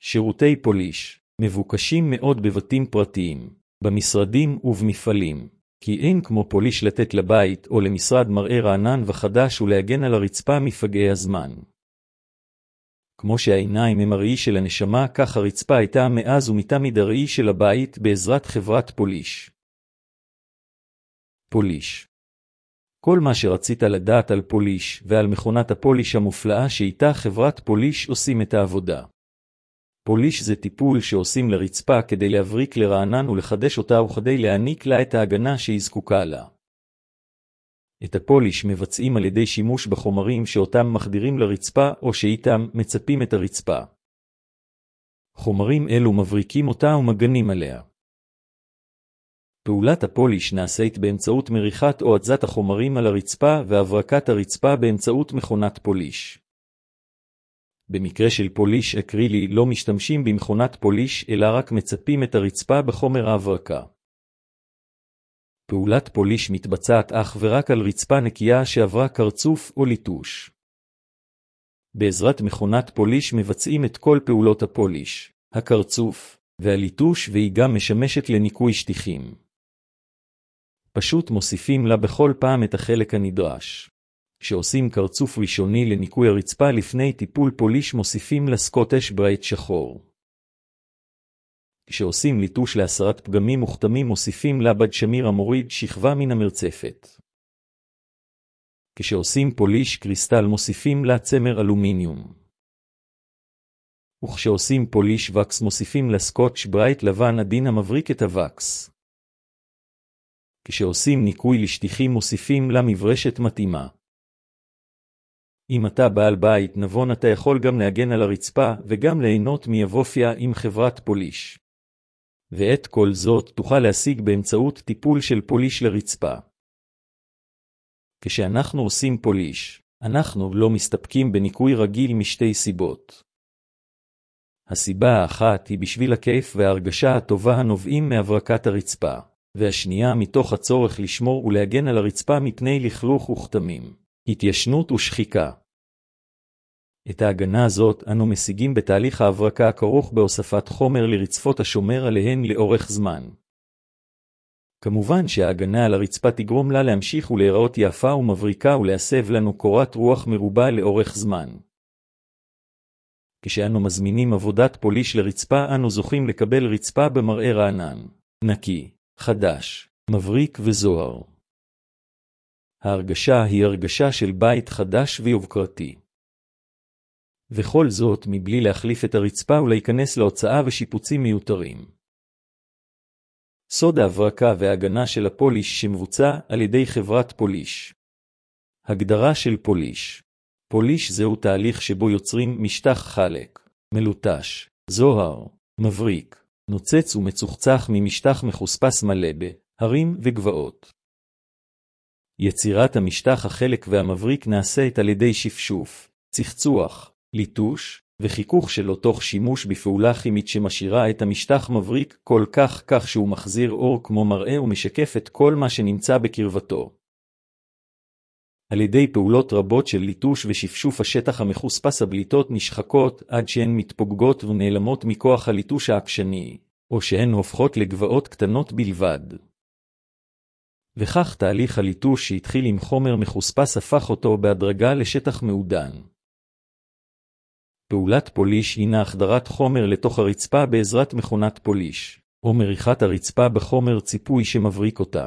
שירותי פוליש מבוקשים מאוד בבתים פרטיים, במשרדים ובמפעלים, כי אין כמו פוליש לתת לבית או למשרד מראה רענן וחדש ולהגן על הרצפה מפגעי הזמן. כמו שהעיניים הם הראי של הנשמה, כך הרצפה הייתה מאז ומתמיד הראי של הבית בעזרת חברת פוליש. פוליש. כל מה שרצית לדעת על פוליש ועל מכונת הפוליש המופלאה שאיתה חברת פוליש עושים את העבודה. פוליש זה טיפול שעושים לרצפה כדי להבריק לרענן ולחדש אותה וכדי להעניק לה את ההגנה שהיא זקוקה לה. את הפוליש מבצעים על ידי שימוש בחומרים שאותם מחדירים לרצפה או שאיתם מצפים את הרצפה. חומרים אלו מבריקים אותה ומגנים עליה. פעולת הפוליש נעשית באמצעות מריחת או הצזת החומרים על הרצפה והברקת הרצפה באמצעות מכונת פוליש. במקרה של פוליש אקרילי לא משתמשים במכונת פוליש אלא רק מצפים את הרצפה בחומר ההברקה. פעולת פוליש מתבצעת אך ורק על רצפה נקייה שעברה קרצוף או ליטוש. בעזרת מכונת פוליש מבצעים את כל פעולות הפוליש, הקרצוף והליטוש, והיא גם משמשת לניקוי שטיחים. פשוט מוסיפים לה בכל פעם את החלק הנדרש. כשעושים קרצוף ראשוני לניקוי הרצפה לפני טיפול פוליש מוסיפים לה סקוטש ברייט שחור. כשעושים ליטוש להסרת פגמים מוכתמים מוסיפים לה בד שמיר המוריד שכבה מן המרצפת. כשעושים פוליש קריסטל מוסיפים לה צמר אלומיניום. וכשעושים פוליש וקס מוסיפים לה סקוטש ברייט לבן עדין המבריק את הווקס. כשעושים ניקוי לשטיחים מוסיפים לה מברשת מתאימה. אם אתה בעל בית נבון אתה יכול גם להגן על הרצפה וגם ליהנות מיבופיה עם חברת פוליש. ואת כל זאת תוכל להשיג באמצעות טיפול של פוליש לרצפה. כשאנחנו עושים פוליש, אנחנו לא מסתפקים בניקוי רגיל משתי סיבות. הסיבה האחת היא בשביל הכיף וההרגשה הטובה הנובעים מהברקת הרצפה, והשנייה מתוך הצורך לשמור ולהגן על הרצפה מפני לכלוך וכתמים, התיישנות ושחיקה. את ההגנה הזאת אנו משיגים בתהליך ההברקה הכרוך בהוספת חומר לרצפות השומר עליהן לאורך זמן. כמובן שההגנה על הרצפה תגרום לה להמשיך ולהיראות יפה ומבריקה ולהסב לנו קורת רוח מרובה לאורך זמן. כשאנו מזמינים עבודת פוליש לרצפה אנו זוכים לקבל רצפה במראה רענן, נקי, חדש, מבריק וזוהר. ההרגשה היא הרגשה של בית חדש ויוקרתי. וכל זאת מבלי להחליף את הרצפה ולהיכנס להוצאה ושיפוצים מיותרים. סוד ההברקה וההגנה של הפוליש שמבוצע על ידי חברת פוליש. הגדרה של פוליש. פוליש זהו תהליך שבו יוצרים משטח חלק, מלוטש, זוהר, מבריק, נוצץ ומצוחצח ממשטח מחוספס מלא בהרים וגבעות. יצירת המשטח החלק והמבריק נעשית על ידי שפשוף, צחצוח, ליטוש וחיכוך שלו תוך שימוש בפעולה כימית שמשאירה את המשטח מבריק כל כך שהוא מחזיר אור כמו מראה ומשקף את כל מה שנמצא בקרבתו. על ידי פעולות רבות של ליטוש ושפשוף השטח המחוספס הבליטות נשחקות עד שהן מתפוגגות ונעלמות מכוח הליטוש העקשני, או שהן הופכות לגבעות קטנות בלבד. וכך תהליך הליטוש שהתחיל עם חומר מחוספס הפך אותו בהדרגה לשטח מעודן. פעולת פוליש הינה החדרת חומר לתוך הרצפה בעזרת מכונת פוליש, או מריחת הרצפה בחומר ציפוי שמבריק אותה.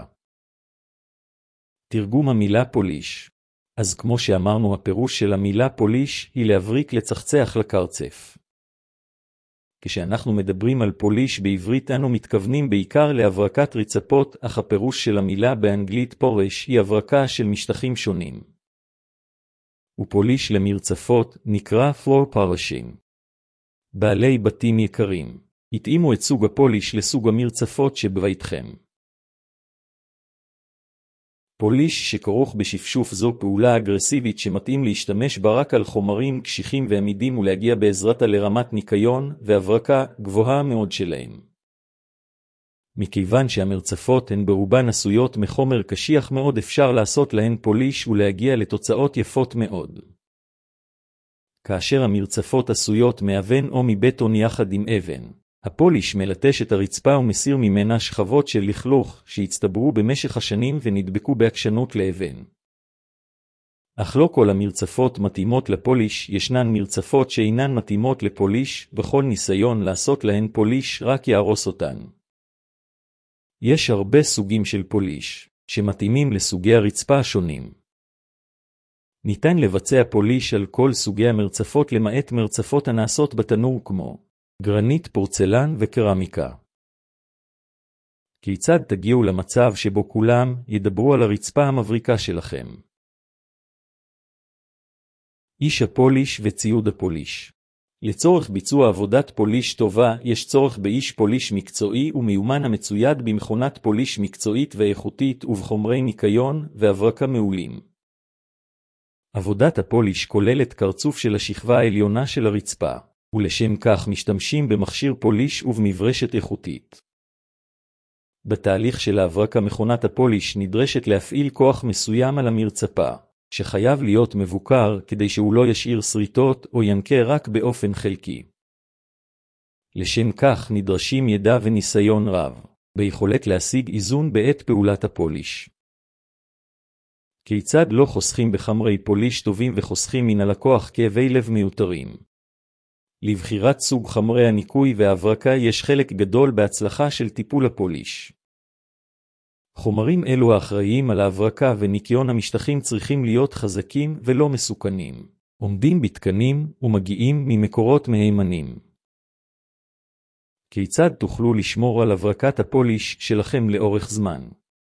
תרגום המילה פוליש. אז כמו שאמרנו הפירוש של המילה פוליש היא להבריק לצחצח לקרצף. כשאנחנו מדברים על פוליש בעברית אנו מתכוונים בעיקר להברקת רצפות, אך הפירוש של המילה באנגלית פורש היא הברקה של משטחים שונים. ופוליש למרצפות נקרא floor polishing. בעלי בתים יקרים, התאימו את סוג הפוליש לסוג המרצפות שבביתכם. פוליש שכרוך בשפשוף זו פעולה אגרסיבית שמתאים להשתמש בה רק על חומרים קשיחים ועמידים ולהגיע בעזרתה לרמת ניקיון והברקה גבוהה מאוד שלהם. מכיוון שהמרצפות הן ברובן עשויות מחומר קשיח מאוד אפשר לעשות להן פוליש ולהגיע לתוצאות יפות מאוד. כאשר המרצפות עשויות מאבן או מבטון יחד עם אבן. הפוליש מלטש את הרצפה ומסיר ממנה שכבות של לכלוך שהצטברו במשך השנים ונדבקו בעקשנות לאבן. אך לא כל המרצפות מתאימות לפוליש, ישנן מרצפות שאינן מתאימות לפוליש, וכל ניסיון לעשות להן פוליש רק יהרוס אותן. יש הרבה סוגים של פוליש, שמתאימים לסוגי הרצפה השונים. ניתן לבצע פוליש על כל סוגי המרצפות למעט מרצפות הנעשות בתנור כמו גרנית, פורצלן וקרמיקה. כיצד תגיעו למצב שבו כולם ידברו על הרצפה המבריקה שלכם? איש הפוליש וציוד הפוליש. לצורך ביצוע עבודת פוליש טובה, יש צורך באיש פוליש מקצועי ומיומן המצויד במכונת פוליש מקצועית ואיכותית ובחומרי ניקיון והברקה מעולים. עבודת הפוליש כוללת קרצוף של השכבה העליונה של הרצפה, ולשם כך משתמשים במכשיר פוליש ובמברשת איכותית. בתהליך של ההברקה מכונת הפוליש נדרשת להפעיל כוח מסוים על המרצפה, שחייב להיות מבוקר כדי שהוא לא ישאיר שריטות או ינקה רק באופן חלקי. לשם כך נדרשים ידע וניסיון רב, ביכולת להשיג איזון בעת פעולת הפוליש. כיצד לא חוסכים בחמרי פוליש טובים וחוסכים מן הלקוח כאבי לב מיותרים? לבחירת סוג חמרי הניקוי וההברקה יש חלק גדול בהצלחה של טיפול הפוליש. חומרים אלו האחראיים על ההברקה וניקיון המשטחים צריכים להיות חזקים ולא מסוכנים, עומדים בתקנים ומגיעים ממקורות מהימנים. כיצד תוכלו לשמור על הברקת הפוליש שלכם לאורך זמן?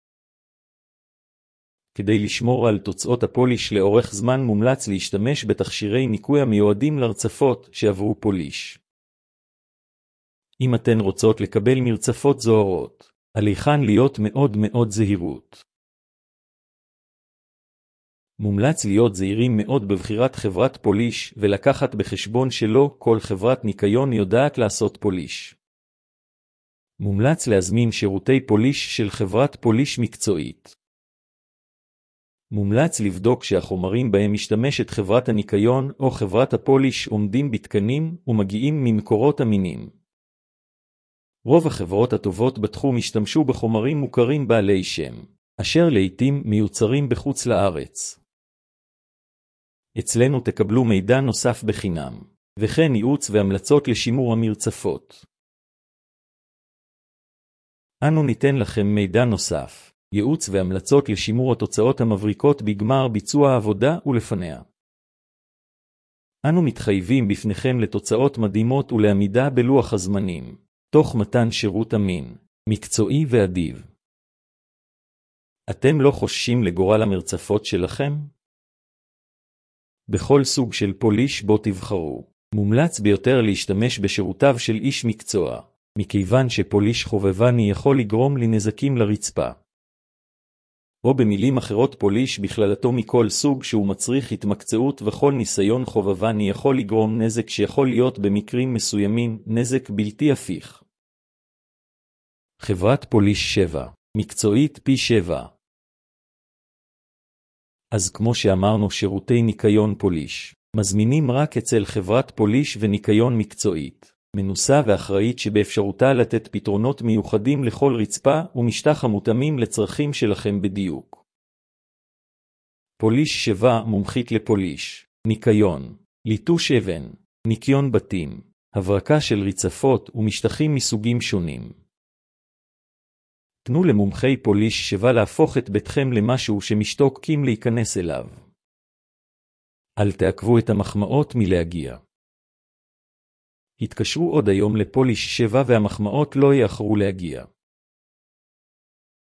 כדי לשמור על תוצאות הפוליש לאורך זמן מומלץ להשתמש בתכשירי ניקוי המיועדים לרצפות שעברו פוליש. אם אתן רוצות לקבל מרצפות זוהרות, עליכן להיות מאוד זהירות. מומלץ להיות זהירים מאוד בבחירת חברת פוליש ולקחת בחשבון שלא כל חברת ניקיון יודעת לעשות פוליש. מומלץ להזמין שירותי פוליש של חברת פוליש מקצועית. מומלץ לבדוק שהחומרים בהם משתמשת חברת הניקיון או חברת הפוליש עומדים בתקנים ומגיעים ממקורות אמינים. רוב החברות הטובות בתחום השתמשו בחומרים מוכרים בעלי שם, אשר לעתים מיוצרים בחוץ לארץ. אצלנו תקבלו מידע נוסף בחינם, וכן ייעוץ והמלצות לשימור המרצפות. אנו ניתן לכם מידע נוסף, ייעוץ והמלצות לשימור התוצאות המבריקות בגמר ביצוע העבודה ולפניה. אנו מתחייבים בפניכם לתוצאות מדהימות ולעמידה בלוח הזמנים, תוך מתן שירות אמין, מקצועי ואדיב. אתם לא חוששים לגורל המרצפות שלכם? בכל סוג של פוליש בו תבחרו, מומלץ ביותר להשתמש בשירותיו של איש מקצוע, מכיוון שפוליש חובבני יכול לגרום לנזקים לרצפה. או במילים אחרות פוליש בכללתו מכל סוג שהוא מצריך התמקצעות וכל ניסיון חובבני יכול לגרום נזק שיכול להיות במקרים מסוימים נזק בלתי הפיך. חברת פוליש 7, מקצועית פי 7. אז כמו שאמרנו שירותי ניקיון פוליש, מזמינים רק אצל חברת פוליש וניקיון מקצועית, מנוסה ואחראית שבאפשרותה לתת פתרונות מיוחדים לכל רצפה ומשטח המותאמים לצרכים שלכם בדיוק. פוליש 7 מומחית לפוליש, ניקיון, ליטוש אבן, ניקיון בתים, הברקה של רצפות ומשטחים מסוגים שונים. תנו למומחי פוליש 7 להפוך את ביתכם למשהו שמשתוקקים להיכנס אליו. אל תעכבו את המחמאות מלהגיע. התקשרו עוד היום לפוליש 7 והמחמאות לא יאחרו להגיע.